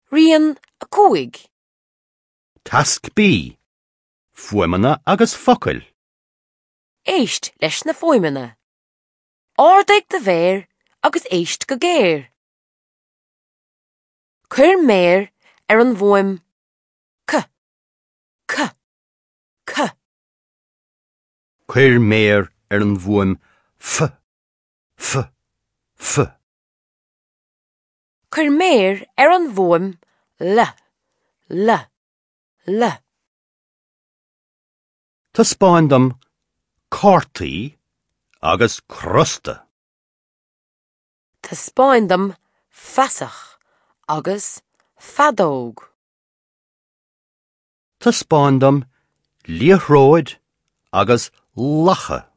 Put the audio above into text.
Rian a cúig. Tasc bí. Fuaimena agus focail. Éist leis na foimena. Ordaig de bhéir agus éist go géir. Cuir méir an bhfuim c. Cuir méir an bhfuim f. Cuir méir an bhfuim l. Tá spáindom cártaí agus crusta. Tá spáindom feasach agus fadóg. Tá spáindom líothróid agus lacha.